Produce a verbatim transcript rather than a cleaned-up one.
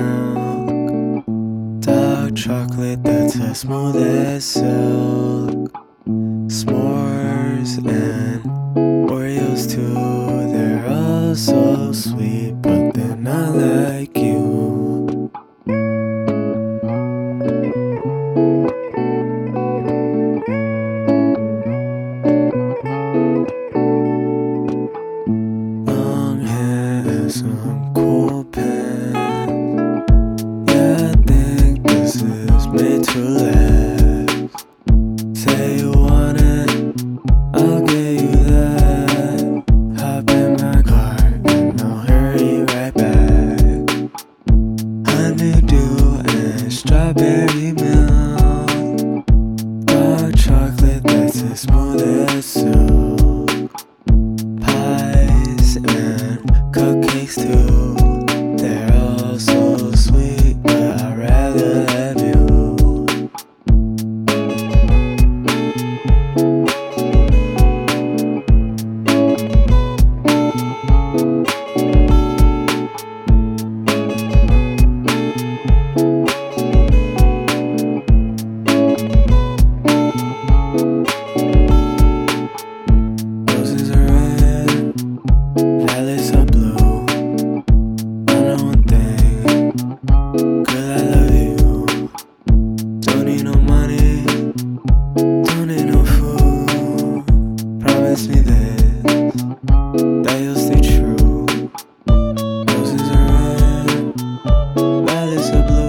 milk, dark chocolate that's as smooth as silk. S'mores and Oreos too, they're all so sweet, but they're not like you. Long hair and some cool pants. Yeah, I think this is made to last. Say you want it, I'll get you that. Hop in my car and I'll hurry right back. Honeydew and strawberry milk, dark chocolate that's as smooth as silk. Pies and cupcakes too, they're all so sweet, but I'd rather have you. Roses are red, violets are blue. I know one thing, girl, I love you. Don't need no money, don't need no food. Promise me this, that you'll stay true. Roses are red, violets are blue.